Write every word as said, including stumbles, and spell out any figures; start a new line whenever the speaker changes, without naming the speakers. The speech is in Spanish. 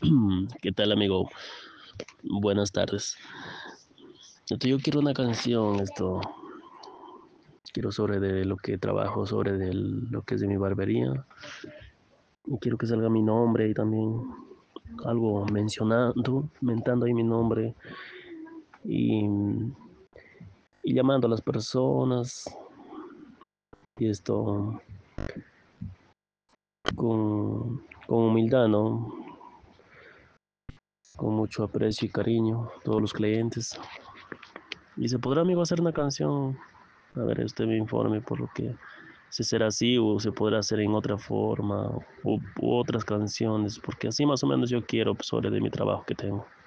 ¿Qué tal, amigo? Buenas tardes. Esto, yo quiero una canción, esto, quiero sobre de lo que trabajo, sobre de lo que es de mi barbería. Y quiero que salga mi nombre y también algo mencionando, mentando ahí mi nombre y, y llamando a las personas. Y esto con, con humildad, ¿no? Con mucho aprecio y cariño, todos los clientes. Y se podrá, amigo, hacer una canción. A ver, usted me informe por lo que si será así o se podrá hacer en otra forma o u otras canciones, porque así más o menos yo quiero pues, sobre de mi trabajo que tengo.